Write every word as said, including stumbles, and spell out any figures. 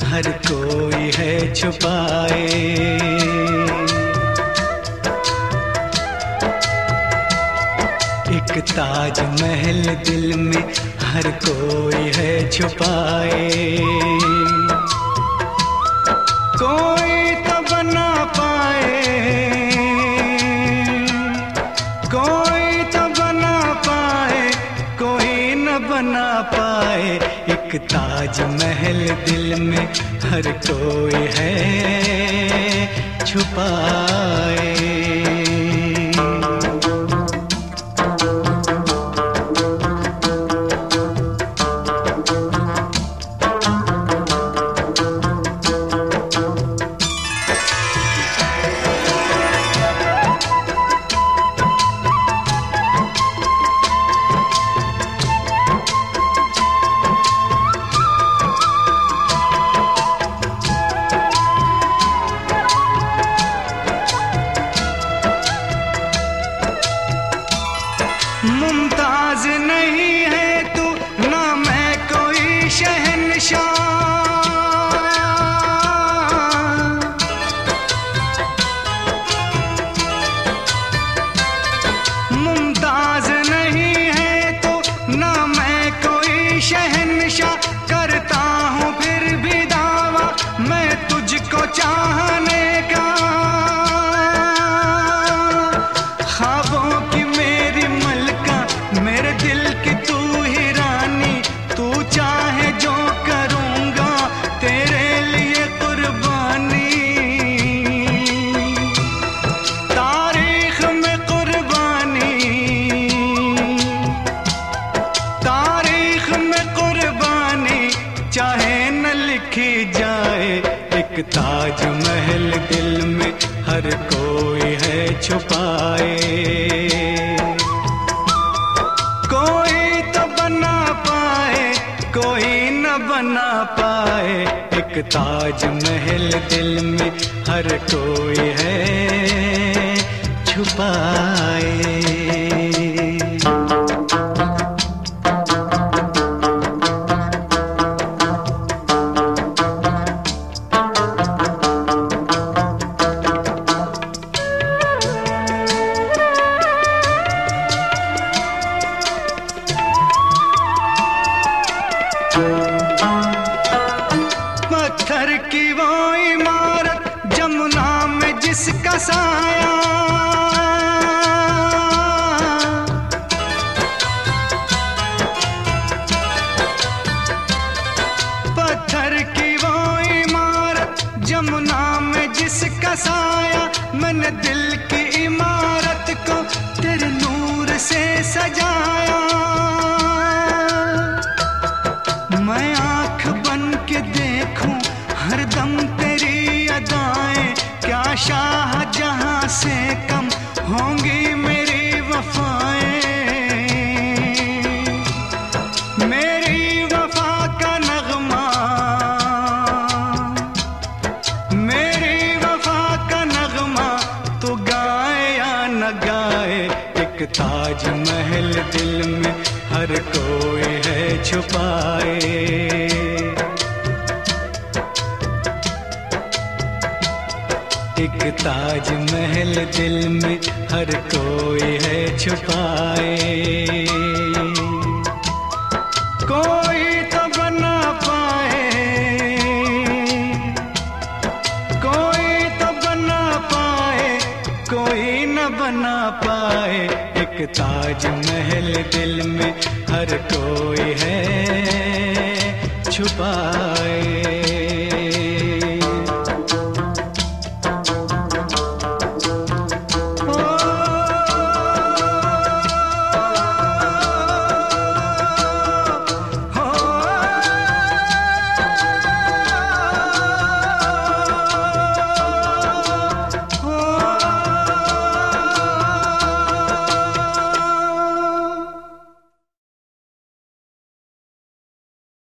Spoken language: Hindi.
हर कोई है छुपाए। एक ताज महल दिल में हर कोई है छुपाए। कोई तो बना पाए, कोई तो बना पाए, कोई न बना पाए। एक ताज महल दिल में हर कोई है छुपाए। मुमताज नहीं है तू ना मैं कोई शहंशाह, मुमताज नहीं है तू ना मैं कोई शहंशाह। करता हूँ फिर भी दावा मैं तुझको चाहने का। ख्वाबों की मेरी मलका, मेरे दिल की तू ही रानी, तू चाहे जो करूँगा तेरे लिए कुर्बानी। तारीख में कुर्बानी, तारीख में कुर्बानी चाहे न लिखी जाए। एक ताज महल दिल में हर कोई है छुपाए। कोई तो बना पाए, कोई न बना पाए। एक ताज महल दिल में हर कोई है छुपाए। पत्थर की वो इमारत जमुना में जिसका साया, पत्थर की वो इमारत जमुना में जिसका साया। मैंने दिल की इमारत को तेरे नूर से सजाया। मैं आँख बन के देखूं हरदम तेरी अदाएं, क्या शाहजहां से कम होंगी मेरी वफाएं। मेरी वफा का नगमा, मेरी वफा का नगमा तू गाए या न गाए। एक ताज महल दिल में हर कोई है छुपाए। एक ताज महल दिल में हर कोई है छुपाए। कोई तो बना पाए, कोई तो बना पाए, कोई न बना पाए। एक ताज महल दिल में हर कोई है छुपाए।